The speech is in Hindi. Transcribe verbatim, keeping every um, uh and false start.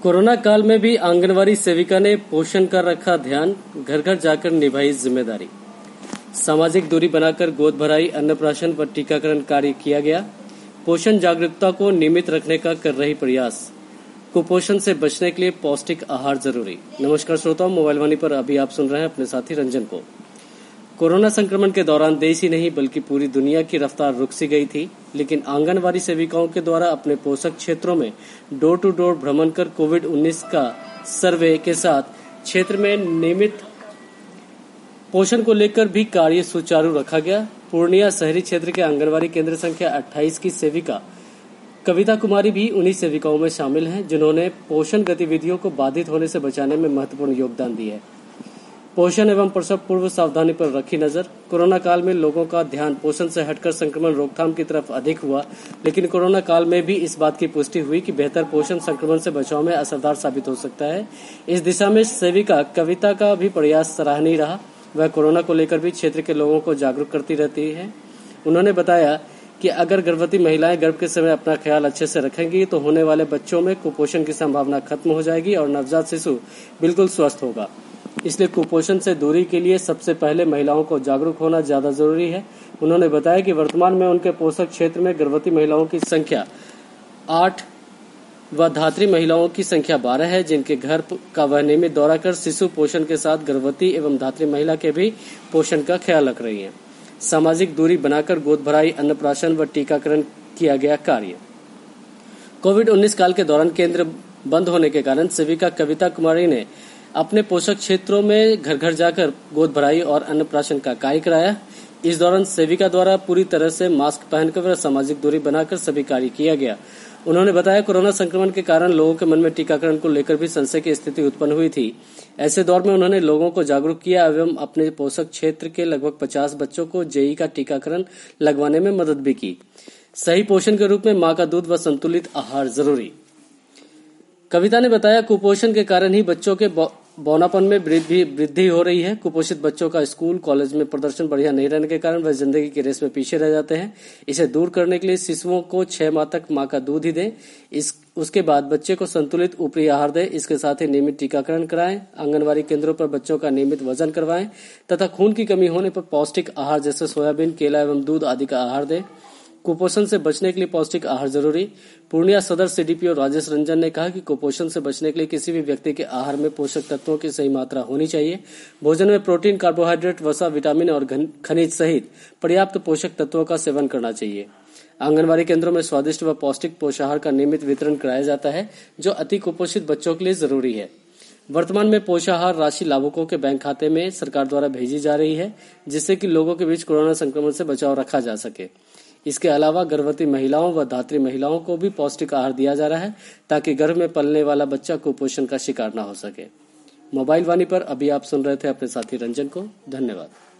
कोरोना काल में भी आंगनवाड़ी सेविका ने पोषण का रखा ध्यान, घर घर जाकर निभाई जिम्मेदारी। सामाजिक दूरी बनाकर गोद भराई, अन्नप्राशन व टीकाकरण कार्य किया गया। पोषण जागरूकता को नियमित रखने का कर रही प्रयास। कुपोषण से बचने के लिए पौष्टिक आहार जरूरी। नमस्कार श्रोताओं, मोबाइल वाणी पर अभी आप सुन रहे हैं अपने साथी रंजन को। कोरोना संक्रमण के दौरान देश ही नहीं बल्कि पूरी दुनिया की रफ्तार रुक सी गई थी, लेकिन आंगनवाड़ी सेविकाओं के द्वारा अपने पोषक क्षेत्रों में डोर टू डोर भ्रमण कर कोविड उन्नीस का सर्वे के साथ क्षेत्र में नियमित पोषण को लेकर भी कार्य सुचारू रखा गया। पूर्णिया शहरी क्षेत्र के आंगनवाड़ी केंद्र संख्या अट्ठाईस की सेविका कविता कुमारी भी उन्हीं सेविकाओं में शामिल हैं, जिन्होंने पोषण गतिविधियों को बाधित होने से बचाने में महत्वपूर्ण योगदान दिया है। पोषण एवं प्रसव पूर्व सावधानी पर रखी नजर। कोरोना काल में लोगों का ध्यान पोषण से हटकर संक्रमण रोकथाम की तरफ अधिक हुआ, लेकिन कोरोना काल में भी इस बात की पुष्टि हुई कि बेहतर पोषण संक्रमण से बचाव में असरदार साबित हो सकता है। इस दिशा में सेविका कविता का भी प्रयास सराहनीय रहा। वह कोरोना को लेकर भी क्षेत्र के लोगों को जागरूक करती रहती है। उन्होंने बताया कि अगर गर्भवती महिलाएं गर्भ के समय अपना ख्याल अच्छे से रखेंगी तो होने वाले बच्चों में कुपोषण की संभावना खत्म हो जाएगी और नवजात शिशु बिल्कुल स्वस्थ होगा। इसलिए कुपोषण से दूरी के लिए सबसे पहले महिलाओं को जागरूक होना ज्यादा जरूरी है। उन्होंने बताया कि वर्तमान में उनके पोषक क्षेत्र में गर्भवती महिलाओं की संख्या आठ व धात्री महिलाओं की संख्या बारह है, जिनके घर का वह नियमित दौरा कर शिशु पोषण के साथ गर्भवती एवं धात्री महिला के भी पोषण का ख्याल रख रही है। सामाजिक दूरी बनाकर गोद भराई, अन्नप्राशन व टीकाकरण किया गया कार्य। कोविड उन्नीस काल के दौरान केंद्र बंद होने के कारण सेविका कविता कुमारी ने अपने पोषक क्षेत्रों में घर घर जाकर गोद भराई और अन्नप्राशन का कार्य कराया। इस दौरान सेविका द्वारा पूरी तरह से मास्क पहनकर व सामाजिक दूरी बनाकर सभी कार्य किया गया। उन्होंने बताया कोरोना संक्रमण के कारण लोगों के मन में टीकाकरण को लेकर भी संशय की स्थिति उत्पन्न हुई थी। ऐसे दौर में उन्होंने लोगों को जागरूक किया एवं अपने पोषक क्षेत्र के लगभग पचास बच्चों को जेई का टीकाकरण लगवाने में मदद भी की। सही पोषण के रूप में मां का दूध व संतुलित आहार जरूरी। कविता ने बताया कुपोषण के कारण ही बच्चों के बौनापन में वृद्धि वृद्धि हो रही है। कुपोषित बच्चों का स्कूल कॉलेज में प्रदर्शन बढ़िया नहीं रहने के कारण वह जिंदगी की रेस में पीछे रह जाते हैं। इसे दूर करने के लिए शिशुओं को छह माह तक मां का दूध ही दें। इस उसके बाद बच्चे को संतुलित ऊपरी आहार दें। इसके साथ ही नियमित टीकाकरण कराएं। आंगनवाड़ी केंद्रों पर बच्चों का नियमित वजन करवाएं तथा खून की कमी होने पर पौष्टिक आहार जैसे सोयाबीन, केला एवं दूध आदि का आहार दें। कुपोषण से बचने के लिए पौष्टिक आहार जरूरी। पूर्णिया सदर सीडीपीओ राजेश रंजन ने कहा कि कुपोषण से बचने के लिए किसी भी व्यक्ति के आहार में पोषक तत्वों की सही मात्रा होनी चाहिए। भोजन में प्रोटीन, कार्बोहाइड्रेट, वसा, विटामिन और खनिज सहित पर्याप्त पोषक तत्वों का सेवन करना चाहिए। आंगनवाड़ी केंद्रों में स्वादिष्ट व पौष्टिक पोषाहार का नियमित वितरण कराया जाता है, जो अति कुपोषित बच्चों के लिए जरूरी है। वर्तमान में पोषाहार राशि लाभुकों के बैंक खाते में सरकार द्वारा भेजी जा रही है, जिससे कि लोगों के बीच कोरोना संक्रमण से बचाव रखा जा सके। इसके अलावा गर्भवती महिलाओं व धात्री महिलाओं को भी पौष्टिक आहार दिया जा रहा है, ताकि गर्भ में पलने वाला बच्चा कुपोषण का शिकार न हो सके। मोबाइल वाणी पर अभी आप सुन रहे थे अपने साथी रंजन को। धन्यवाद।